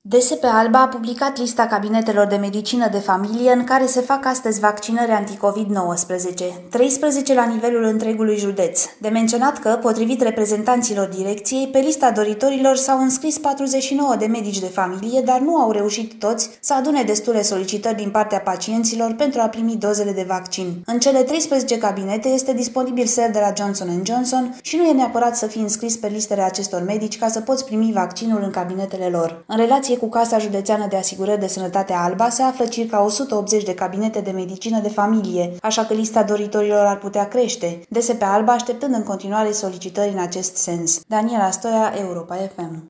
DSP Alba a publicat lista cabinetelor de medicină de familie în care se fac astăzi vaccinări anticovid-19, 13 la nivelul întregului județ. De menționat că, potrivit reprezentanților direcției, pe lista doritorilor s-au înscris 49 de medici de familie, dar nu au reușit toți să adune destule solicitări din partea pacienților pentru a primi dozele de vaccin. În cele 13 cabinete este disponibil ser de la Johnson & Johnson și nu e neapărat să fii înscris pe listele acestor medici ca să poți primi vaccinul în cabinetele lor. În relație cu Casa Județeană de Asigurări de Sănătate Alba se află circa 180 de cabinete de medicină de familie, așa că lista doritorilor ar putea crește. DSP Alba așteptând în continuare solicitări în acest sens. Daniela Stoia, Europa FM.